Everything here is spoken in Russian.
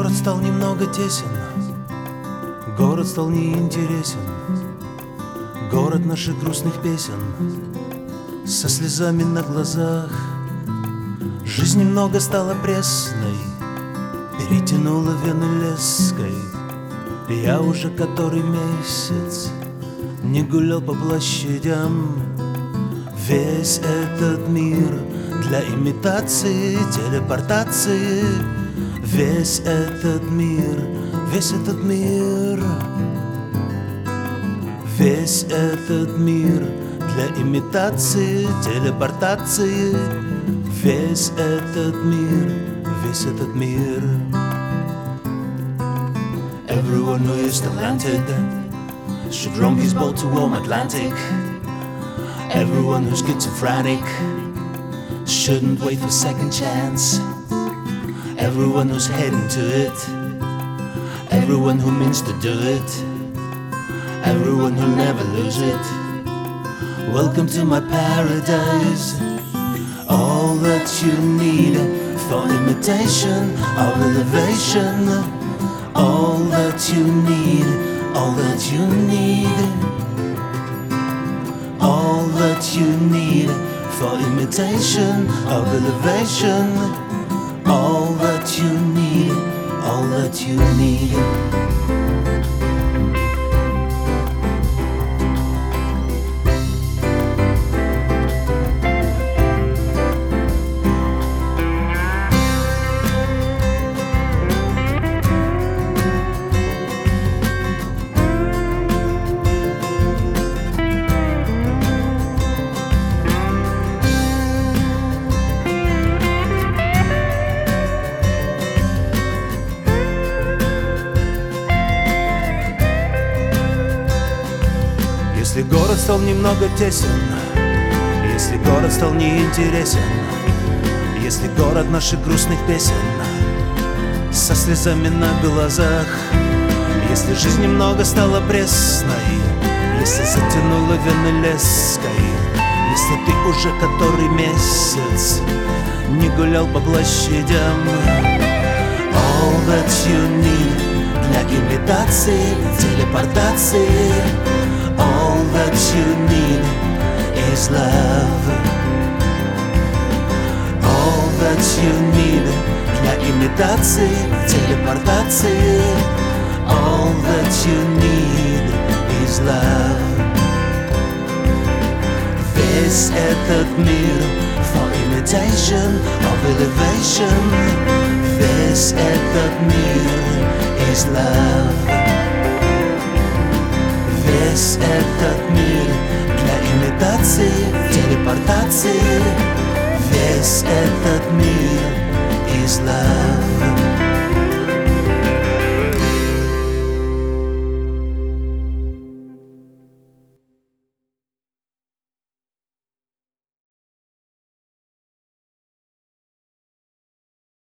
Город стал немного тесен, город стал неинтересен, город наших грустных песен, со слезами на глазах. Жизнь немного стала пресной, перетянула вены леской. Я уже который месяц не гулял по площадям. Весь этот мир для имитации, телепортации. Весь этот мир, весь этот мир, весь этот мир для имитации, телепортации. Весь этот мир, весь этот мир. Everyone who is talented should roam his boat to warm Atlantic. Everyone who's schizophrenic shouldn't wait for second chance. Everyone who's heading to it, everyone who means to do it, everyone who'll never lose it. Welcome to my paradise. All that you need for imitation of elevation. All that you need, all that you need. All that you need for imitation of elevation. All that you need, all that you need. Если город стал немного тесен, если город стал неинтересен, если город наших грустных песен, со слезами на глазах, если жизнь немного стала пресной, если затянула вены леской, если ты уже который месяц не гулял по площадям. All that you need для имитации, телепортации. All that you need is love. All that you need для имитации, телепортации. All that you need is love. Весь этот мир for imitation of elevation. Весь этот мир is love. Весь этот мир для имитации, телепортации. Весь этот мир is love.